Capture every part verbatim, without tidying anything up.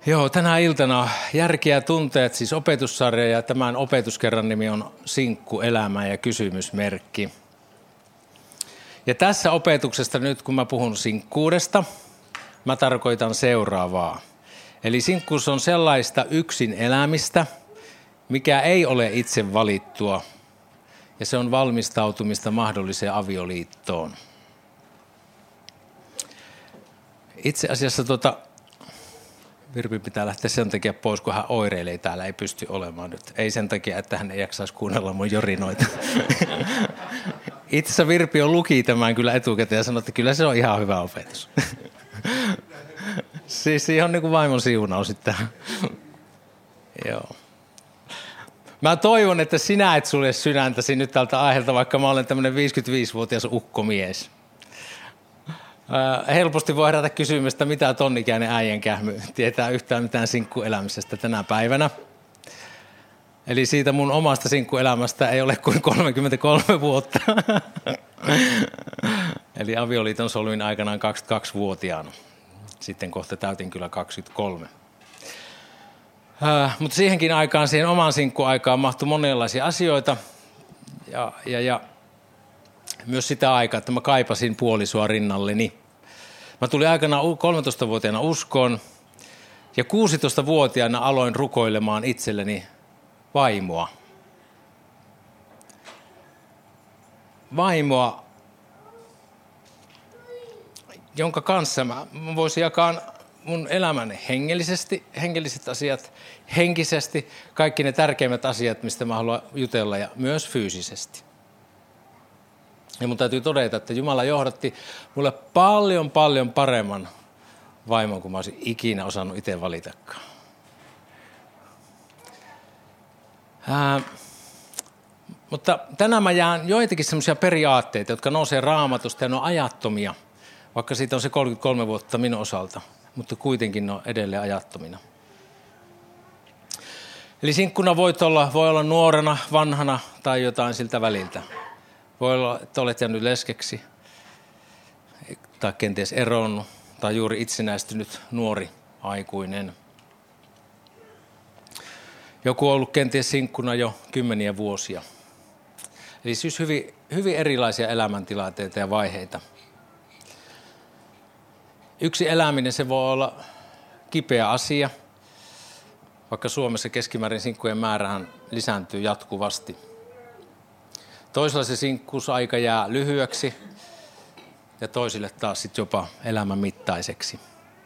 Joo, tänä iltana Järki ja tunteet, siis opetussarja, ja tämän opetuskerran nimi on Sinkku, elämä ja kysymysmerkki. Ja tässä opetuksesta nyt, kun mä puhun sinkkuudesta, mä tarkoitan seuraavaa. Eli sinkkuus on sellaista yksin elämistä, mikä ei ole itse valittua, ja se on valmistautumista mahdolliseen avioliittoon. Itse asiassa tuota... Virpi pitää lähteä sen takia pois, kun hän oireilee täällä, ei pysty olemaan nyt. Ei sen takia, että hän ei jaksaisi kuunnella mun jorinoita. Itse asiassa Virpi on luki tämän kyllä etukäteen ja sanoi, että kyllä se on ihan hyvä opetus. Siis siihen on niin kuin vaimon siunaus sitten. Joo. Mä toivon, että sinä et sulje sydäntäsi nyt tältä aiheelta, vaikka mä olen tämmöinen viisikymmentäviisivuotias ukkomies. Helposti voi herätä kysymystä, mitä tonnikäinen äijän kähmy tietää yhtään mitään sinkkuelämisestä tänä päivänä. Eli siitä mun omasta sinkkuelämästä ei ole kuin kolmekymmentäkolme vuotta. Eli avioliiton solmin aikanaan kaksikymmentäkaksivuotiaana. Sitten kohta täytin kyllä kaksikymmentäkolme. Äh, mutta siihenkin aikaan, siihen omaan sinkkuaikaan mahtui monenlaisia asioita. Ja, ja, ja myös sitä aikaa, että mä kaipasin puolisoa rinnalleni. Mä tulin aikanaan kolmetoistavuotiaana uskoon ja kuusitoistavuotiaana aloin rukoilemaan itselleni vaimoa. Vaimoa, jonka kanssa mä voisin jakaa mun elämäni hengellisesti, hengelliset asiat, henkisesti, kaikki ne tärkeimmät asiat, mistä mä haluan jutella ja myös fyysisesti. Ja mun täytyy todeta, että Jumala johdatti mulle paljon, paljon paremman vaimon, kuin mä olisin ikinä osannut itse valitakaan. Ää, mutta tänään mä jään joitakin semmoisia periaatteita, jotka nousee Raamatusta ja ne on ajattomia, vaikka siitä on se kolmekymmentäkolme vuotta minun osalta, mutta kuitenkin ne on edelleen ajattomina. Eli sinkkuna voit olla, voi olla nuorena, vanhana tai jotain siltä väliltä. Voi olla, että olet jäänyt leskeksi tai kenties eronnut tai juuri itsenäistynyt nuori aikuinen. Joku on ollut kenties sinkkuna jo kymmeniä vuosia. Eli siis hyvin, hyvin erilaisia elämäntilanteita ja vaiheita. Yksi eläminen, se voi olla kipeä asia, vaikka Suomessa keskimäärin sinkkujen määrähän lisääntyy jatkuvasti. Toisella se sinkkuusaika jää lyhyeksi ja toisille taas sit jopa elämän mittaiseksi.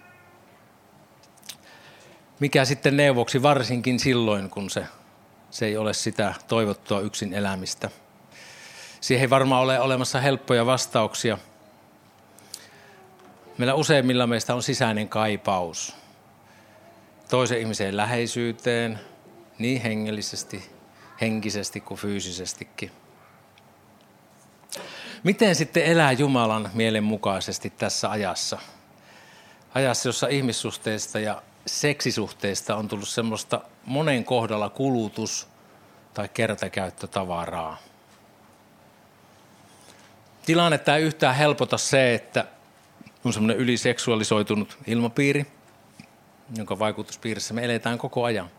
Mikä sitten neuvoksi varsinkin silloin, kun se, se ei ole sitä toivottua yksin elämistä. Siihen ei varmaan ole olemassa helppoja vastauksia. Meillä useimmilla meistä on sisäinen kaipaus toisen ihmisen läheisyyteen, niin hengellisesti, henkisesti kuin fyysisestikin. Miten sitten elää Jumalan mielen mukaisesti tässä ajassa? Ajassa, jossa ihmissuhteista ja seksisuhteista on tullut semmoista monen kohdalla kulutus- tai kertakäyttötavaraa. Tilannetta ei yhtään helpota se, että on semmoinen yliseksuaalisoitunut ilmapiiri, jonka vaikutuspiirissä me eletään koko ajan.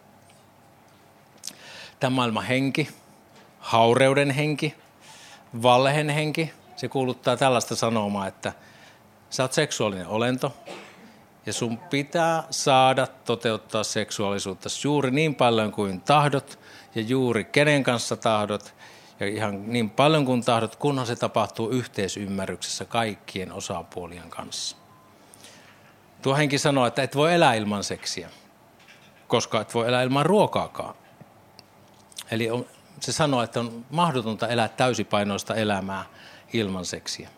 Tämän maailman henki, haureuden henki, valheen henki, se kuuluttaa tällaista sanomaa, että sä oot seksuaalinen olento ja sun pitää saada toteuttaa seksuaalisuutta juuri niin paljon kuin tahdot ja juuri kenen kanssa tahdot ja ihan niin paljon kuin tahdot, kunhan se tapahtuu yhteisymmärryksessä kaikkien osapuolien kanssa. Tuo henki sanoo, että et voi elää ilman seksiä, koska et voi elää ilman ruokaakaan. Eli on Se sanoo, että on mahdotonta elää täysipainoista elämää ilman seksiä.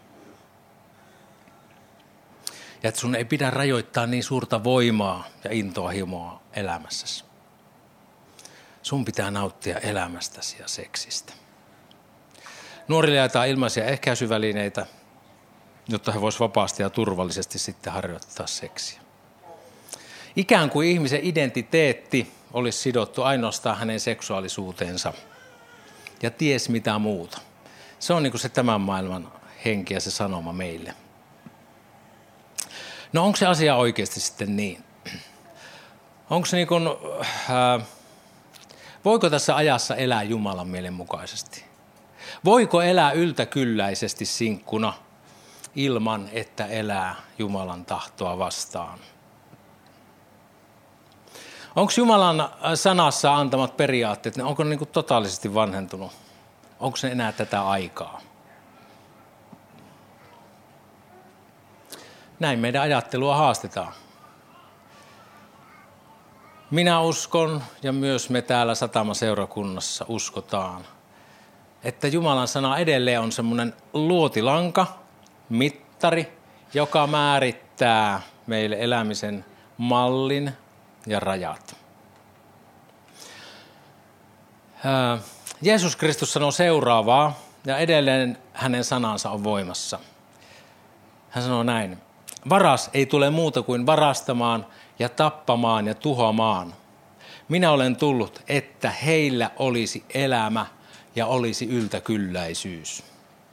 Ja että sun ei pidä rajoittaa niin suurta voimaa ja intoa himoa elämässäsi. Sun pitää nauttia elämästäsi ja seksistä. Nuorille jaetaan ilmaisia ehkäisyvälineitä, jotta he voisivat vapaasti ja turvallisesti sitten harjoittaa seksiä. Ikään kuin ihmisen identiteetti olisi sidottu ainoastaan hänen seksuaalisuuteensa. Ja ties mitä muuta. Se on niin kuin se tämän maailman henki ja se sanoma meille. No onko se asia oikeasti sitten niin? Onko niin kuin, äh, voiko tässä ajassa elää Jumalan mielen mukaisesti? Voiko elää yltäkylläisesti sinkkuna ilman, että elää Jumalan tahtoa vastaan? Onko Jumalan sanassa antamat periaatteet, onko ne niin kuin totaalisesti vanhentunut? Onko ne enää tätä aikaa? Näin meidän ajattelua haastetaan. Minä uskon ja myös me täällä Satama-seurakunnassa uskotaan, että Jumalan sana edelleen on semmoinen luotilanka, mittari, joka määrittää meille elämisen mallin ja rajat. Jeesus Kristus sanoo seuraavaa ja edelleen hänen sanansa on voimassa. Hän sanoo näin: varas ei tule muuta kuin varastamaan ja tappamaan ja tuhoamaan. Minä olen tullut, että heillä olisi elämä ja olisi yltäkylläisyys.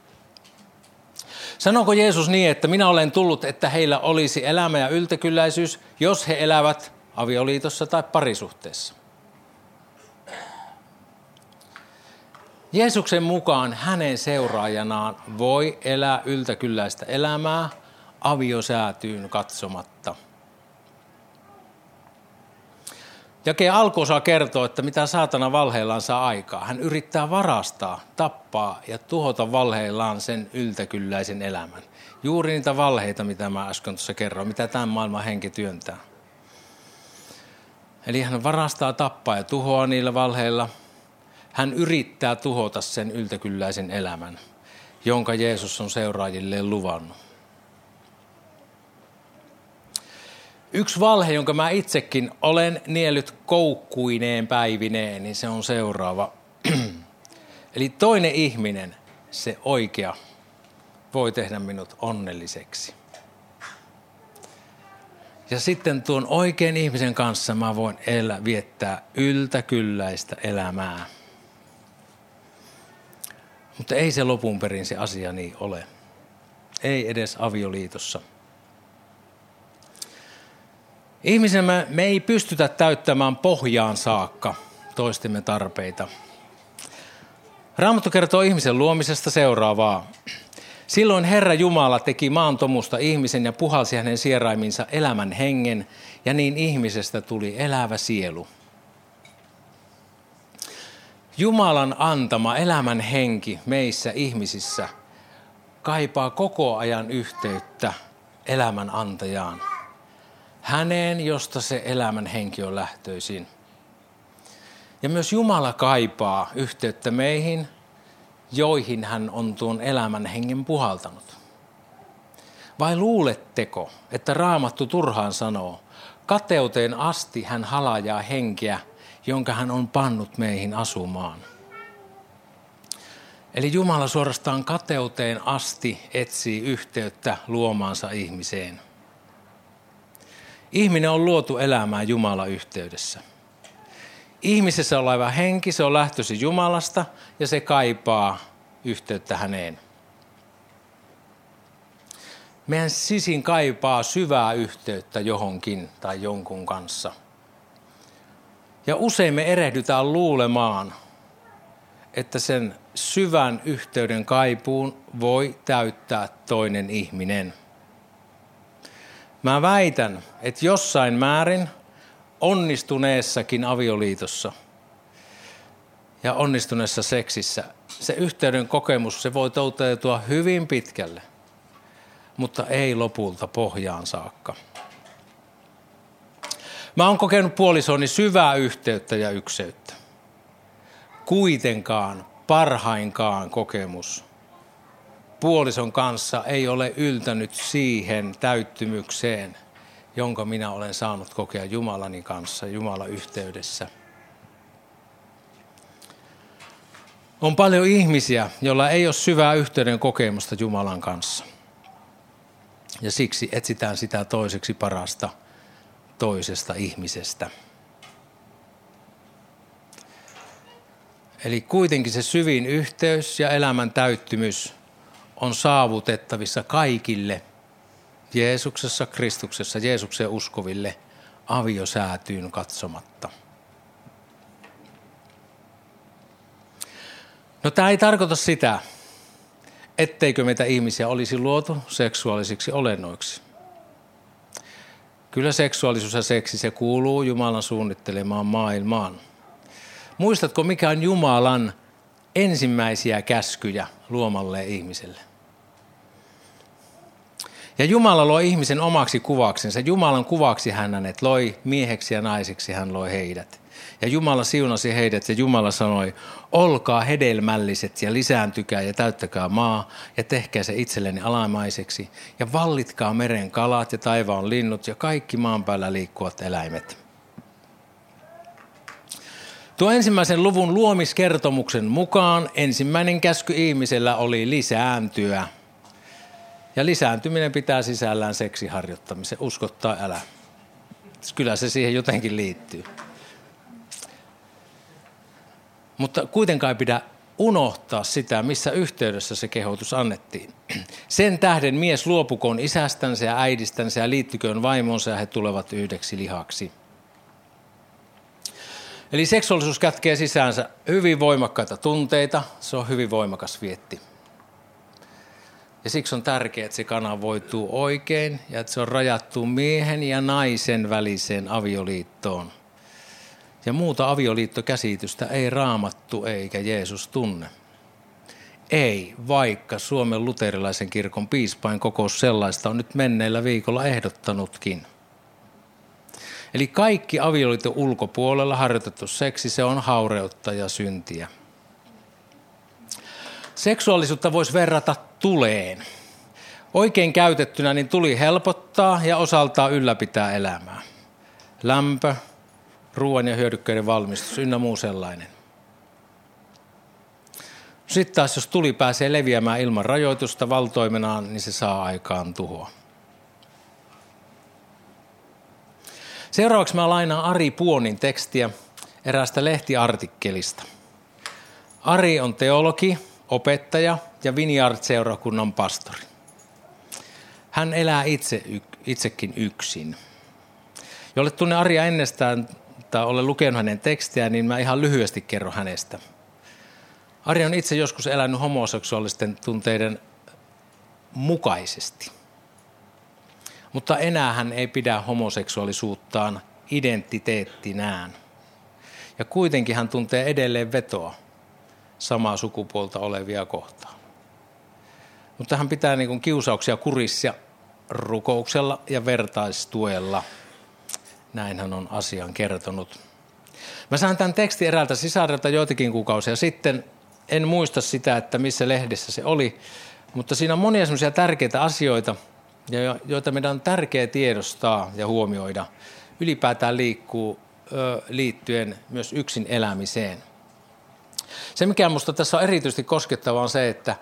Sanooko Jeesus niin, että minä olen tullut, että heillä olisi elämä ja yltäkylläisyys, jos he elävät avioliitossa tai parisuhteessa? Jeesuksen mukaan hänen seuraajanaan voi elää yltäkylläistä elämää aviosäätyyn katsomatta. Jakeen alkuosa kertoo, että mitä saatana valheillaan saa aikaa. Hän yrittää varastaa, tappaa ja tuhota valheillaan sen yltäkylläisen elämän. Juuri niitä valheita, mitä mä äsken tuossa kerroin, mitä tämän maailman henki työntää. Eli hän varastaa, tappaa ja tuhoaa niillä valheilla. Hän yrittää tuhota sen yltäkylläisen elämän, jonka Jeesus on seuraajilleen luvannut. Yksi valhe, jonka mä itsekin olen niellyt koukkuineen päivineen, niin se on seuraava. Eli toinen ihminen, se oikea, voi tehdä minut onnelliseksi. Ja sitten tuon oikean ihmisen kanssa mä voin elää, viettää yltäkylläistä elämää. Mutta ei se lopun perin se asia niin ole. Ei edes avioliitossa. Ihmisen me, me ei pystytä täyttämään pohjaan saakka toistemme tarpeita. Raamattu kertoo ihmisen luomisesta seuraavaa. Silloin Herra Jumala teki maantomusta ihmisen ja puhalsi hänen sieraiminsa elämän hengen, ja niin ihmisestä tuli elävä sielu. Jumalan antama elämän henki meissä ihmisissä kaipaa koko ajan yhteyttä elämän antajaan. Häneen, josta se elämän henki on lähtöisin. Ja myös Jumala kaipaa yhteyttä meihin, joihin hän on tuon elämän hengen puhaltanut. Vai luuletteko, että Raamattu turhaan sanoo, kateuteen asti hän halajaa henkeä, jonka hän on pannut meihin asumaan. Eli Jumala suorastaan kateuteen asti etsii yhteyttä luomaansa ihmiseen. Ihminen on luotu elämään Jumalan yhteydessä. Ihmisessä oleva henki, se on lähtöisin Jumalasta ja se kaipaa yhteyttä häneen. Meidän sisin kaipaa syvää yhteyttä johonkin tai jonkun kanssa. Ja usein me erehdytään luulemaan, että sen syvän yhteyden kaipuun voi täyttää toinen ihminen. Mä väitän, että jossain määrin onnistuneessakin avioliitossa ja onnistuneessa seksissä se yhteyden kokemus, se voi toteutua hyvin pitkälle, mutta ei lopulta pohjaan saakka. Mä oon kokenut puolisoni syvää yhteyttä ja ykseyttä. Kuitenkaan parhainkaan kokemus puolison kanssa ei ole yltänyt siihen täyttymykseen, jonka minä olen saanut kokea Jumalani kanssa, Jumalan yhteydessä. On paljon ihmisiä, joilla ei ole syvää yhteyden kokemusta Jumalan kanssa. Ja siksi etsitään sitä toiseksi parasta toisesta ihmisestä. Eli kuitenkin se syvin yhteys ja elämän täyttymys on saavutettavissa kaikille Jeesuksessa, Kristuksessa, Jeesukseen uskoville aviosäätyyn katsomatta. No tämä ei tarkoita sitä, etteikö meitä ihmisiä olisi luotu seksuaalisiksi olennoiksi. Kyllä seksuaalisuus ja seksi, se kuuluu Jumalan suunnittelemaan maailmaan. Muistatko, mikä on Jumalan ensimmäisiä käskyjä luomalle ihmiselle? Ja Jumala loi ihmisen omaksi kuvaksensa. Jumalan kuvaksi hän hänet loi, mieheksi ja naiseksi hän loi heidät. Ja Jumala siunasi heidät ja Jumala sanoi, olkaa hedelmälliset ja lisääntykää ja täyttäkää maa ja tehkää se itselleni alamaiseksi ja vallitkaa meren kalat ja taivaan linnut ja kaikki maan päällä liikkuvat eläimet. Tuo ensimmäisen luvun luomiskertomuksen mukaan ensimmäinen käsky ihmisellä oli lisääntyä. Ja lisääntyminen pitää sisällään seksiharjoittamisen, uskottaa älä. Kyllä se siihen jotenkin liittyy. Mutta kuitenkaan ei pidä unohtaa sitä, missä yhteydessä se kehotus annettiin. Sen tähden mies luopukoon isästänsä ja äidistänsä ja liittyköön vaimonsa ja he tulevat yhdeksi lihaksi. Eli seksuaalisuus kätkee sisäänsä hyvin voimakkaita tunteita, se on hyvin voimakas vietti. Ja siksi on tärkeää, että se kanavoituu oikein ja että se on rajattu miehen ja naisen väliseen avioliittoon. Ja muuta avioliittokäsitystä ei Raamattu eikä Jeesus tunne. Ei, vaikka Suomen luterilaisen kirkon piispain kokous sellaista on nyt menneellä viikolla ehdottanutkin. Eli kaikki avioliiton ulkopuolella harjoitettu seksi, se on haureutta ja syntiä. Seksuaalisuutta voisi verrata tuleen. Oikein käytettynä niin tuli helpottaa ja osaltaan ylläpitää elämää. Lämpö, ruoan ja hyödykkeiden valmistus ynnä muu sellainen. Sitten taas jos tuli pääsee leviämään ilman rajoitusta valtoimenaan, niin se saa aikaan tuhoa. Seuraavaksi mä lainaan Ari Puonin tekstiä eräästä lehtiartikkelista. Ari on teologi, opettaja ja Vineyard-seurakunnan pastori. Hän elää itse, itsekin yksin. Jolle tunne Aria ennestään tai olen lukenut hänen tekstiään, niin mä ihan lyhyesti kerron hänestä. Ari on itse joskus elänyt homoseksuaalisten tunteiden mukaisesti. Mutta enää hän ei pidä homoseksuaalisuuttaan identiteettinään. Ja kuitenkin hän tuntee edelleen vetoa samaa sukupuolta olevia kohtaan. Mutta hän pitää niin kuin kiusauksia kurissa rukouksella ja vertaistuella. Näin hän on asian kertonut. Mä sain tämän tekstin eräältä sisarelta joitakin kuukausia sitten. En muista sitä, että missä lehdessä se oli, mutta siinä on monia semmoisia tärkeitä asioita, joita meidän on tärkeää tiedostaa ja huomioida. Ylipäätään liikkuu liittyen myös yksin elämiseen. Se, mikä minusta tässä on erityisesti koskettavaa, on se, että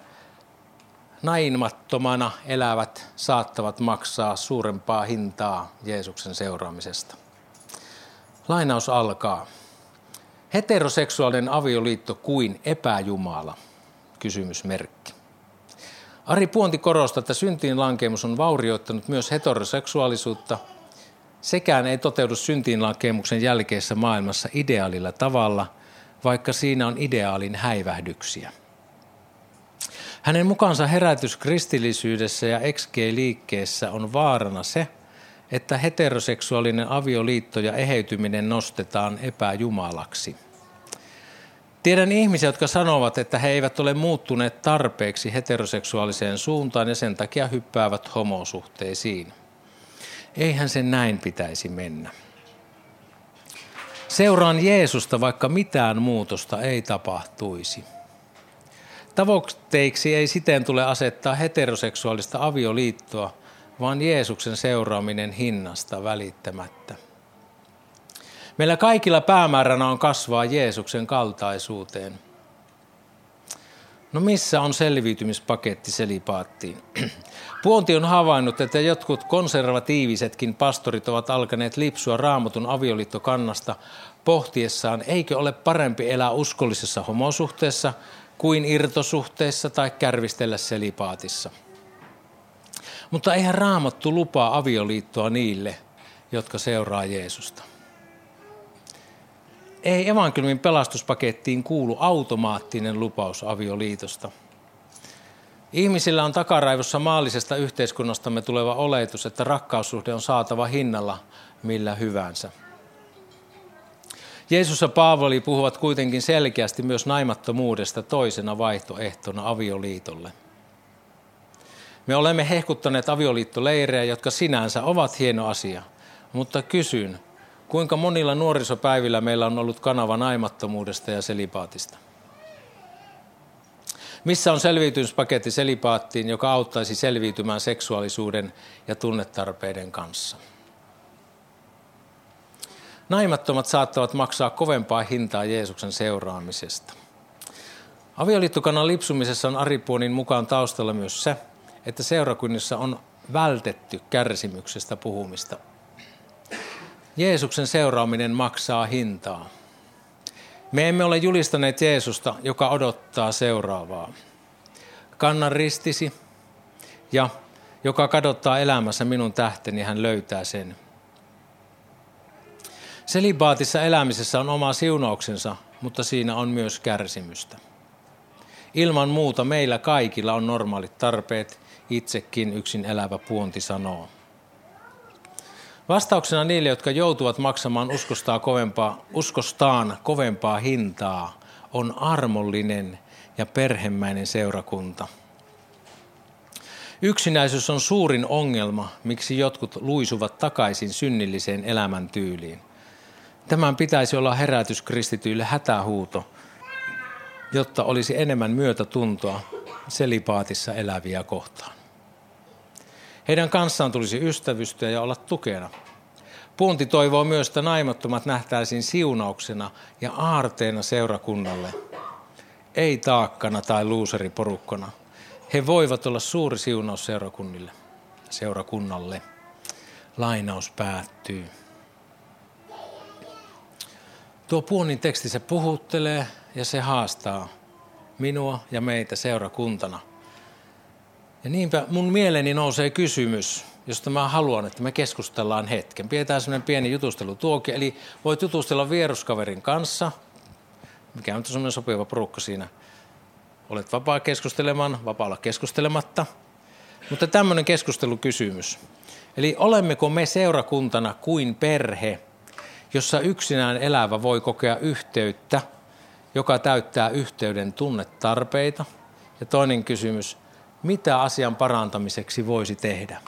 naimattomana elävät saattavat maksaa suurempaa hintaa Jeesuksen seuraamisesta. Lainaus alkaa. Heteroseksuaalinen avioliitto kuin epäjumala? Kysymysmerkki. Ari Puonti korostaa, että syntiin lankeemus on vaurioittanut myös heteroseksuaalisuutta. Sekään ei toteudu syntiin lankemuksen jälkeisessä maailmassa ideaalilla tavalla, vaikka siinä on ideaalin häivähdyksiä. Hänen mukaansa herätys kristillisyydessä ja ex ge-liikkeessä on vaarana se, että heteroseksuaalinen avioliitto ja eheytyminen nostetaan epäjumalaksi. Tiedän ihmisiä, jotka sanovat, että he eivät ole muuttuneet tarpeeksi heteroseksuaaliseen suuntaan ja sen takia hyppäävät homosuhteisiin. Eihän sen näin pitäisi mennä. Seuraan Jeesusta, vaikka mitään muutosta ei tapahtuisi. Tavoitteiksi ei siten tule asettaa heteroseksuaalista avioliittoa, vaan Jeesuksen seuraaminen hinnasta välittämättä. Meillä kaikilla päämääränä on kasvaa Jeesuksen kaltaisuuteen. No missä on selviytymispaketti selipaattiin? Puonti on havainnut, että jotkut konservatiivisetkin pastorit ovat alkaneet lipsua Raamatun avioliittokannasta pohtiessaan, eikö ole parempi elää uskollisessa homosuhteessa kuin irtosuhteessa tai kärvistellä selipaatissa. Mutta eihän Raamattu lupaa avioliittoa niille, jotka seuraa Jeesusta. Ei evankeliumin pelastuspakettiin kuulu automaattinen lupaus avioliitosta. Ihmisillä on takaraivossa maallisesta yhteiskunnastamme tuleva oletus, että rakkaussuhde on saatava hinnalla millä hyvänsä. Jeesus ja Paavali puhuvat kuitenkin selkeästi myös naimattomuudesta toisena vaihtoehtona avioliitolle. Me olemme hehkuttaneet avioliittoleirejä, jotka sinänsä ovat hieno asia, mutta kysyn, kuinka monilla nuorisopäivillä meillä on ollut kanava naimattomuudesta ja selibaatista? Missä on selviytymispaketti selibaattiin, joka auttaisi selviytymään seksuaalisuuden ja tunnetarpeiden kanssa? Naimattomat saattavat maksaa kovempaa hintaa Jeesuksen seuraamisesta. Avioliittokannan lipsumisessa on Aripuonin mukaan taustalla myös se, että seurakunnissa on vältetty kärsimyksestä puhumista. Jeesuksen seuraaminen maksaa hintaa. Me emme ole julistaneet Jeesusta, joka odottaa seuraavaa. Kanna ristisi ja joka kadottaa elämässä minun tähteni, hän löytää sen. Selibaatissa elämisessä on oma siunauksensa, mutta siinä on myös kärsimystä. Ilman muuta meillä kaikilla on normaalit tarpeet, itsekin yksin elävä puonti sanoo. Vastauksena niille, jotka joutuvat maksamaan uskostaan kovempaa, uskostaan kovempaa hintaa, on armollinen ja perhemäinen seurakunta. Yksinäisyys on suurin ongelma, miksi jotkut luisuvat takaisin synnilliseen elämäntyyliin. Tämän pitäisi olla herätys kristityille hätähuuto, jotta olisi enemmän myötätuntoa selibaatissa eläviä kohtaan. Heidän kanssaan tulisi ystävystyä ja olla tukena. Puunti toivoo myös, että naimattomat nähtäisiin siunauksena ja aarteena seurakunnalle, ei taakkana tai luuseriporukkona. He voivat olla suuri siunaus seurakunnille, seurakunnalle. Lainaus päättyy. Tuo Puonin teksti se puhuttelee ja se haastaa minua ja meitä seurakuntana. Ja niinpä mun mieleeni nousee kysymys, josta mä haluan, että me keskustellaan hetken. Pidetään semmoinen pieni jutustelutuokio, eli voit jutustella vieruskaverin kanssa, mikä on semmoinen sopiva porukka siinä. Olet vapaa keskustelemaan, vapaa olla keskustelematta. Mutta tämmöinen keskustelukysymys. Eli olemmeko me seurakuntana kuin perhe, jossa yksinään elävä voi kokea yhteyttä, joka täyttää yhteyden tunnetarpeita? Ja toinen kysymys, mitä asian parantamiseksi voisi tehdä?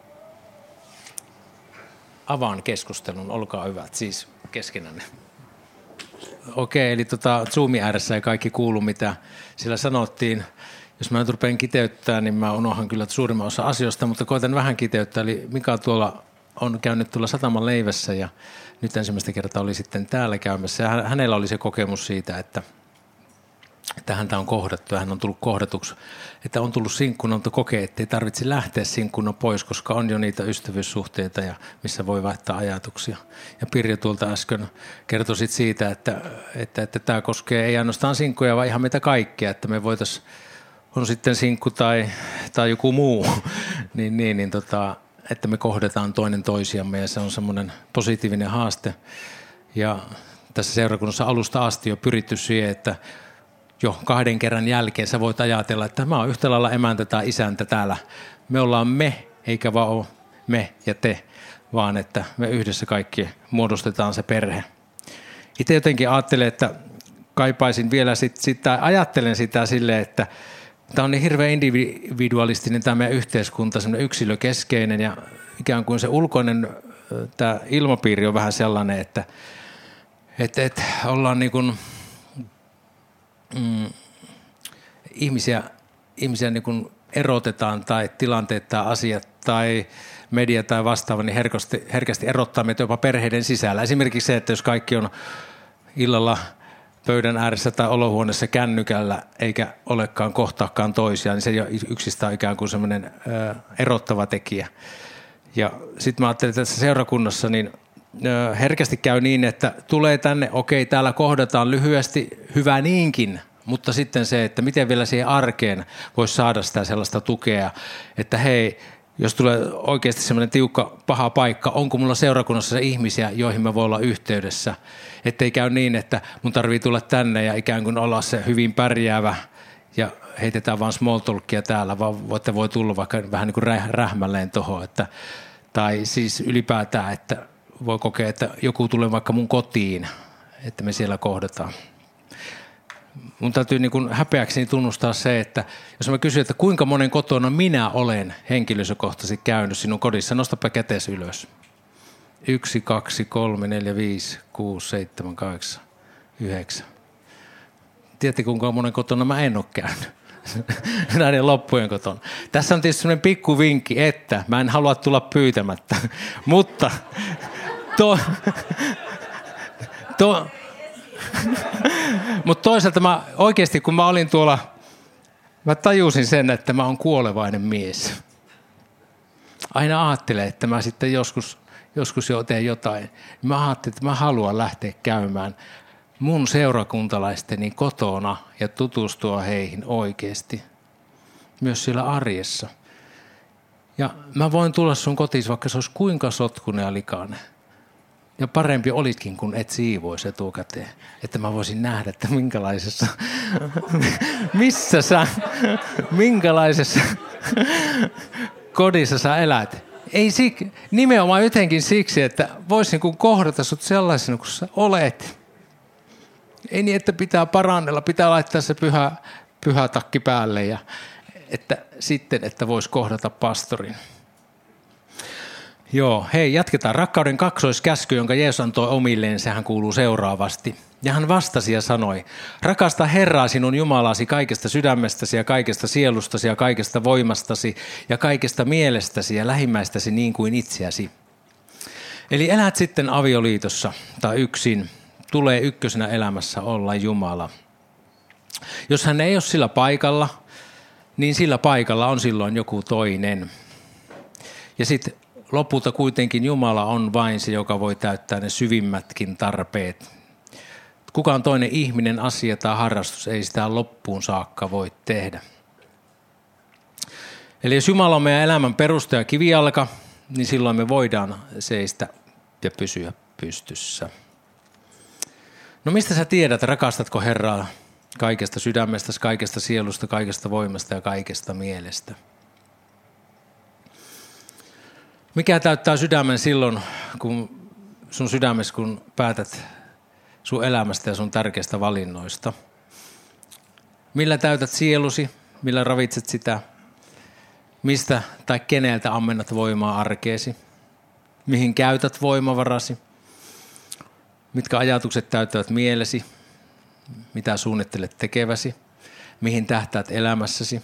Avaan keskustelun, olkaa hyvät, siis keskenänne. Okei, eli tota, Zoomin ääressä ei kaikki kuulu, mitä siellä sanottiin. Jos mä nyt rupean kiteyttämään, niin mä unohan kyllä suurimman osa asioista, mutta koitan vähän kiteyttää. Eli Mika tuolla on käynyt tuolla Sataman leivässä ja nyt ensimmäistä kertaa oli sitten täällä käymässä. Ja hänellä oli se kokemus siitä, että, että häntä on kohdattu ja hän on tullut kohdatuksi. Että on tullut sinkkuna, mutta kokee, että ei tarvitse lähteä sinkkuna pois, koska on jo niitä ystävyyssuhteita, ja missä voi vaihtaa ajatuksia. Ja Pirjo tuolta äsken kertoi siitä, että, että, että tämä koskee ei ainoastaan sinkkuja, vaan ihan meitä kaikkea, että me voitaisiin, on sitten sinkku tai, tai joku muu, niin, niin, niin tota, että me kohdataan toinen toisiamme, ja se on semmoinen positiivinen haaste. Ja tässä seurakunnassa alusta asti on pyritty siihen, että jo kahden kerran jälkeen sä voit ajatella, että mä oon yhtä lailla emäntä tai isäntä täällä. Me ollaan me, eikä vaan ole me ja te, vaan että me yhdessä kaikki muodostetaan se perhe. Itse jotenkin ajattelen, että kaipaisin vielä sit, sitä, ajattelen sitä silleen, että tämä on niin hirveän individualistinen tämä meidän yhteiskunta, semmoinen yksilökeskeinen, ja ikään kuin se ulkoinen tämä ilmapiiri on vähän sellainen, että, että, että ollaan niin kuin Mm, ihmisiä, ihmisiä niin kuin erotetaan tai tilanteet tai asiat tai media tai vastaava, niin herkästi, herkästi erottaa meitä jopa perheiden sisällä. Esimerkiksi se, että jos kaikki on illalla pöydän ääressä tai olohuoneessa kännykällä eikä olekaan kohtaakaan toisiaan, niin se jo yksistään ikään kuin semmoinen ö, erottava tekijä. Ja sitten mä ajattelin, että tässä seurakunnassa niin herkästi käy niin, että tulee tänne, okei, täällä kohdataan lyhyesti, hyvä niinkin, mutta sitten se, että miten vielä siihen arkeen voisi saada sitä sellaista tukea, että hei, jos tulee oikeasti semmoinen tiukka, paha paikka, onko mulla seurakunnassa ihmisiä, joihin mä voin olla yhteydessä. Ettei käy niin, että mun tarvii tulla tänne ja ikään kuin olla se hyvin pärjäävä ja heitetään vaan small talkia täällä, vaan voitte voi tulla vaikka vähän niin kuin rähmälleen tohon. Että, tai siis ylipäätään, että voi kokea, että joku tulee vaikka mun kotiin, että me siellä kohdataan. Mun täytyy niin kuin häpeäkseni tunnustaa se, että jos mä kysyn, että kuinka monen kotona minä olen henkilökohtaisesti käynyt sinun kodissa, nostapa käteesi ylös. Yksi, kaksi, kolme, neljä, viisi, kuusi, seitsemän, kahdeksan, yhdeksän. Tiedätte, kuinka monen kotona mä en ole käynyt näiden loppujen kotona. Tässä on tietysti sellainen pikku vinkki, että mä en halua tulla pyytämättä, mutta to, to, mutta toisaalta mä oikeasti, kun mä olin tuolla, mä tajusin sen, että mä oon kuolevainen mies. Aina ajattelen, että mä sitten joskus, joskus jo teen jotain. Mä ajattelin, että mä haluan lähteä käymään mun seurakuntalaisteni kotona ja tutustua heihin oikeasti. Myös siellä arjessa. Ja mä voin tulla sun kotiin, vaikka se olisi kuinka sotkunen ja likainen. Ja parempi olitkin, kun et siivoisi etukäteen. Että mä voisin nähdä, että minkälaisessa, missä sä, minkälaisessa kodissa sä elät. Ei sik, nimenomaan jotenkin siksi, että voisin kun kohdata sut sellaisena, kun sä olet. Ei niin, että pitää parannella, pitää laittaa se pyhä, pyhä takki päälle ja että sitten, että vois kohdata pastorin. Joo, hei, jatketaan. Rakkauden kaksoiskäsky, jonka Jeesus antoi omilleen, sehän kuuluu seuraavasti. Ja hän vastasi ja sanoi, rakasta Herraa sinun Jumalasi kaikesta sydämestäsi ja kaikesta sielustasi ja kaikesta voimastasi ja kaikesta mielestäsi ja lähimmäistäsi niin kuin itseäsi. Eli elät sitten avioliitossa tai yksin, tulee ykkösenä elämässä olla Jumala. Jos hän ei ole sillä paikalla, niin sillä paikalla on silloin joku toinen. Ja sitten lopulta kuitenkin Jumala on vain se, joka voi täyttää ne syvimmätkin tarpeet. Kukaan toinen ihminen, asia tai harrastus ei sitä loppuun saakka voi tehdä. Eli jos Jumala on meidän elämän perusta ja kivijalka, niin silloin me voidaan seistä ja pysyä pystyssä. No mistä sä tiedät, rakastatko Herraa kaikesta sydämestä, kaikesta sielusta, kaikesta voimasta ja kaikesta mielestä? Mikä täyttää sydämen silloin, kun sun sydämessä, kun päätät sun elämästä ja sun tärkeistä valinnoista? Millä täytät sielusi? Millä ravitset sitä? Mistä tai keneltä ammennat voimaa arkeesi? Mihin käytät voimavarasi? Mitkä ajatukset täyttävät mielesi? Mitä suunnittelet tekeväsi? Mihin tähtäät elämässäsi?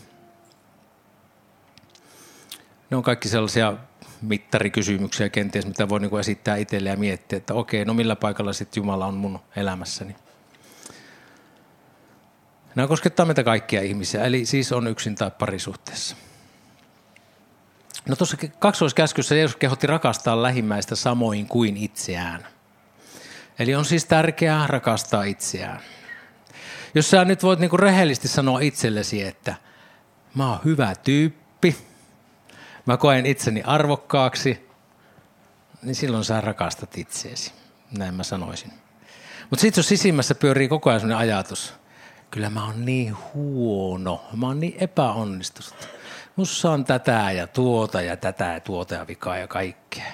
Ne on kaikki sellaisia mittarikysymyksiä kenties, mitä voi niinku esittää itselle ja miettiä, että okei, no millä paikalla sitten Jumala on mun elämässäni. Nämä koskettaa meitä kaikkia ihmisiä, eli siis on yksin tai parisuhteessa. No tuossa kaksoiskäskyssä Jeesus kehotti rakastaa lähimmäistä samoin kuin itseään. Eli on siis tärkeää rakastaa itseään. Jos sä nyt voit niinku rehellisesti sanoa itsellesi, että mä oon hyvä tyyppi, mä koen itseni arvokkaaksi, niin silloin sä rakastat itseesi. Näin mä sanoisin. Mutta sitten jos sisimmässä pyörii koko ajan sellainen ajatus, kyllä mä oon niin huono, mä oon niin epäonnistunut. Mussa on tätä ja tuota ja tätä ja tuota ja vikaa ja kaikkea.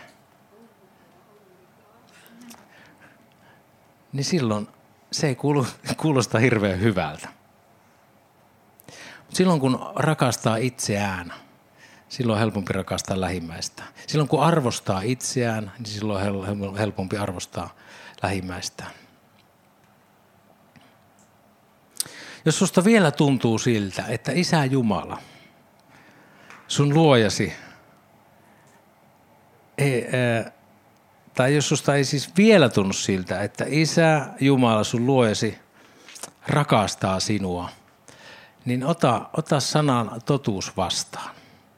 Niin silloin se ei kuulu, kuulosta hirveän hyvältä. Mut silloin kun rakastaa itseään, silloin on helpompi rakastaa lähimmäistä. Silloin kun arvostaa itseään, niin silloin on helpompi arvostaa lähimmäistään. Jos susta vielä tuntuu siltä, että Isä Jumala, sun luojasi, ei, ää, tai jos susta ei siis vielä tunnu siltä, että Isä Jumala, sun luojasi, rakastaa sinua, niin ota, ota sanan totuus vastaan.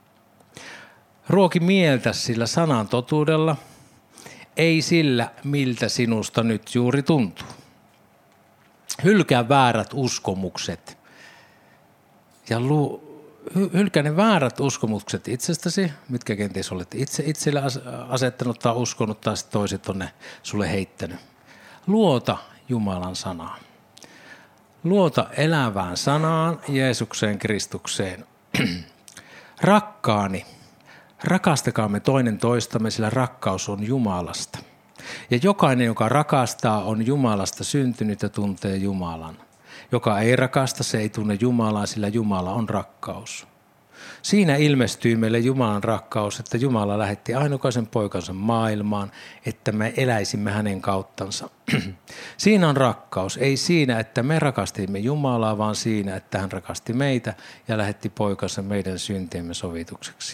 Ruoki mieltä sillä sanan totuudella, ei sillä, miltä sinusta nyt juuri tuntuu. Hylkää väärät uskomukset ja lu, hylkää ne väärät uskomukset itsestäsi, mitkä kenties olet itse itselle asettanut tai uskonut, tai toiset on ne sulle heittänyt. Luota Jumalan sanaa. Luota elävään sanaan, Jeesukseen, Kristukseen. Rakkaani, rakastakaamme toinen toistamme, sillä rakkaus on Jumalasta. Ja jokainen, joka rakastaa, on Jumalasta syntynyt ja tuntee Jumalan. Joka ei rakasta, se ei tunne Jumalaa, sillä Jumala on rakkaus. Siinä ilmestyy meille Jumalan rakkaus, että Jumala lähetti ainokaisen poikansa maailmaan, että me eläisimme hänen kauttansa. Siinä on rakkaus, ei siinä, että me rakastimme Jumalaa, vaan siinä, että hän rakasti meitä ja lähetti poikansa meidän syntiemme sovitukseksi.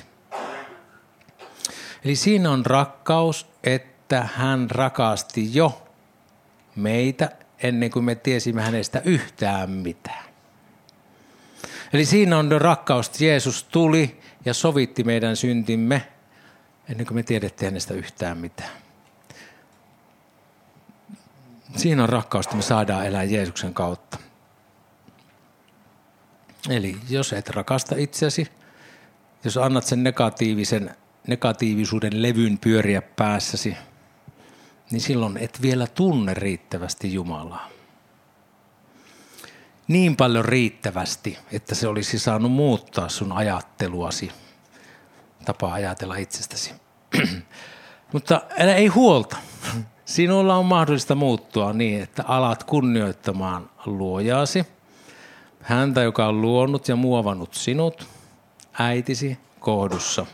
Eli siinä on rakkaus, että hän rakasti jo meitä ennen kuin me tiesimme hänestä yhtään mitään. Eli siinä on rakkaus, että Jeesus tuli ja sovitti meidän syntimme ennen kuin me tiedettiin hänestä yhtään mitään. Siinä on rakkaus, että me saadaan elää Jeesuksen kautta. Eli jos et rakasta itseäsi, jos annat sen negatiivisen, negatiivisuuden levyn pyöriä päässäsi, niin silloin et vielä tunne riittävästi Jumalaa. Niin paljon riittävästi, että se olisi saanut muuttaa sun ajatteluasi, tapaa ajatella itsestäsi. Mutta älä ei huolta. Sinulla on mahdollista muuttua niin, että alat kunnioittamaan luojaasi, häntä, joka on luonut ja muovannut sinut, äitisi kohdussa.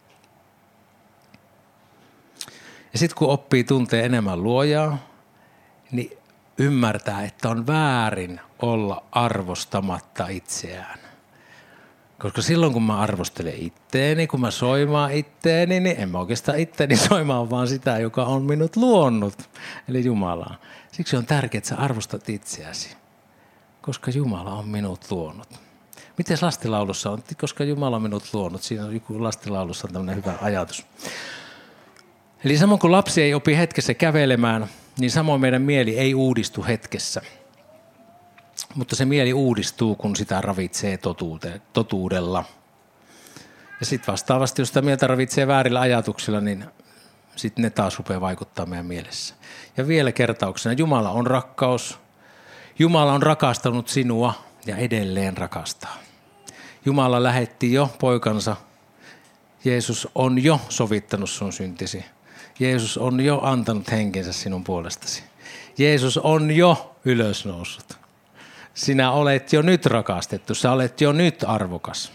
Ja sitten kun oppii tuntee enemmän luojaa, niin ymmärtää, että on väärin olla arvostamatta itseään. Koska silloin kun mä arvostelen itteeni, kun mä soimaan itteeni, niin en mä oikeastaan itteeni soimaan, vaan sitä, joka on minut luonut, eli Jumalaa. Siksi on tärkeää, että sä arvostat itseäsi, koska Jumala on minut luonut. Miten lastenlaulussa on? Koska Jumala on minut luonut. Siinä on joku lastenlaulussa on tämmöinen hyvä ajatus. Eli samoin kuin lapsi ei opi hetkessä kävelemään, niin samoin meidän mieli ei uudistu hetkessä. Mutta se mieli uudistuu, kun sitä ravitsee totuudella. Ja sitten vastaavasti, jos sitä mieltä ravitsee väärillä ajatuksilla, niin sitten ne taas rupeaa vaikuttaa meidän mielessä. Ja vielä kertauksena, Jumala on rakkaus. Jumala on rakastanut sinua ja edelleen rakastaa. Jumala lähetti jo poikansa. Jeesus on jo sovittanut sun syntisi. Jeesus on jo antanut henkensä sinun puolestasi. Jeesus on jo ylösnoussut. Sinä olet jo nyt rakastettu, sä olet jo nyt arvokas.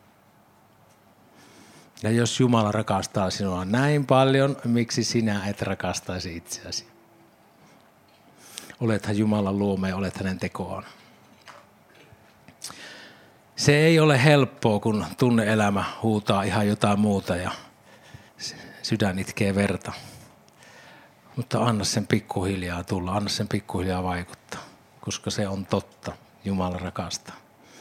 Ja jos Jumala rakastaa sinua näin paljon, miksi sinä et rakastaisi itseäsi? Olethan Jumalan luoma ja olet hänen tekoaan. Se ei ole helppoa, kun tunne-elämä huutaa ihan jotain muuta ja sydän itkee verta. Mutta anna sen pikkuhiljaa tulla, anna sen pikkuhiljaa vaikuttaa, koska se on totta. Jumala rakastaa.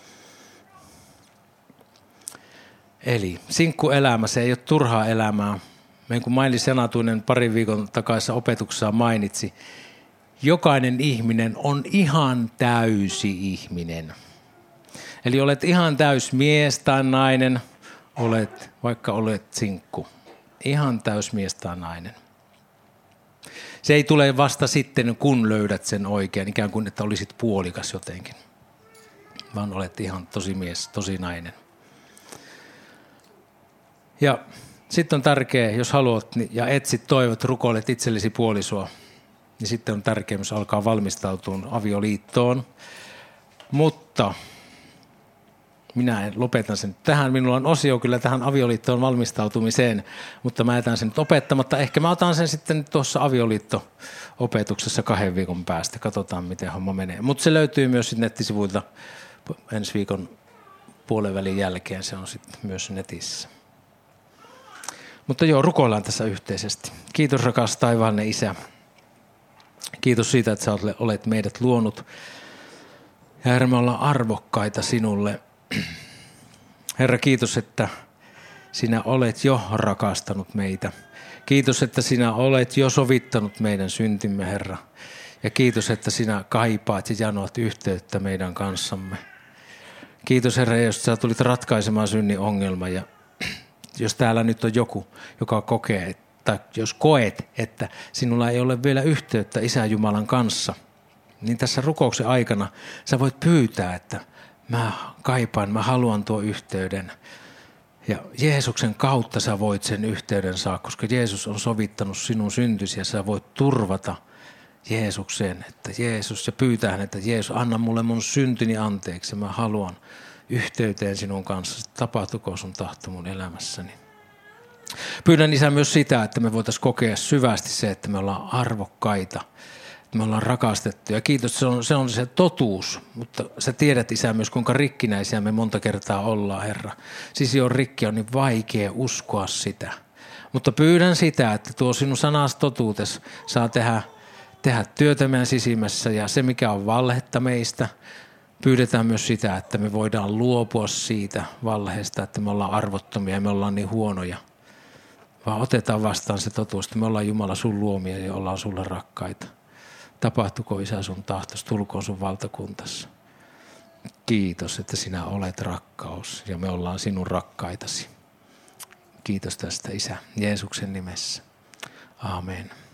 Eli sinkkuelämä, se ei ole turhaa elämää. Meidän kun Maili Senatuinen parin viikon takaisessa opetuksessa mainitsi, jokainen ihminen on ihan täysi ihminen. Eli olet ihan täys mies tai nainen, olet, vaikka olet sinkku. Ihan täys mies tai nainen. Se ei tule vasta sitten, kun löydät sen oikein, ikään kuin, että olisit puolikas jotenkin. Vaan olet ihan tosi mies, tosi nainen. Ja sitten on tärkeää, jos haluat ja etsit, toivot, rukoilet itsellesi puolisoa, niin sitten on tärkeää myös alkaa valmistautua avioliittoon. Mutta minä lopetan sen tähän. Minulla on osio kyllä tähän avioliittoon valmistautumiseen, mutta mä jätän sen nyt opettamatta. Ehkä mä otan sen sitten tuossa avioliitto-opetuksessa kahden viikon päästä. Katsotaan, miten homma menee. Mutta se löytyy myös nettisivuilta ensi viikon puolen välin jälkeen. Se on sitten myös netissä. Mutta joo, rukoillaan tässä yhteisesti. Kiitos rakas taivaallinen Isä. Kiitos siitä, että sä olet meidät luonut. Ja Herra, me ollaan arvokkaita sinulle. Herra, kiitos, että sinä olet jo rakastanut meitä. Kiitos, että sinä olet jo sovittanut meidän syntimme, Herra. Ja kiitos, että sinä kaipaat ja janoat yhteyttä meidän kanssamme. Kiitos Herra Jeesus, että sä tulit ratkaisemaan synnin ongelman. Ja jos täällä nyt on joku, joka kokee, tai jos koet, että sinulla ei ole vielä yhteyttä Isän Jumalan kanssa, niin tässä rukouksen aikana sä voit pyytää, että mä kaipaan, mä haluan tuon yhteyden. Ja Jeesuksen kautta sä voit sen yhteyden saa, koska Jeesus on sovittanut sinun syntysi ja sä voit turvata Jeesukseen, että Jeesus, ja pyytää hän, että Jeesus, anna mulle mun syntini anteeksi. Mä haluan yhteyteen sinun kanssa. Tapahtuko sun tahto mun elämässäni. Pyydän Isä myös sitä, että me voitaisiin kokea syvästi se, että me ollaan arvokkaita. Me ollaan rakastettu ja kiitos, se on, se on se totuus, mutta sä tiedät Isä myös kuinka rikkinäisiä me monta kertaa ollaan Herra. Sisi on rikki, on niin vaikea uskoa sitä, mutta pyydän sitä, että tuo sinun sanas totuutes saa tehdä, tehdä työtä meidän sisimmässä ja se mikä on valhetta meistä, pyydetään myös sitä, että me voidaan luopua siitä valheesta, että me ollaan arvottomia ja me ollaan niin huonoja. Vaan otetaan vastaan se totuus, että me ollaan Jumala sun luomia ja ollaan sulle rakkaita. Tapahtuko Isä sun tahtos, tulkoon sun valtakuntassa. Kiitos, että sinä olet rakkaus ja me ollaan sinun rakkaitasi. Kiitos tästä Isä, Jeesuksen nimessä. Aamen.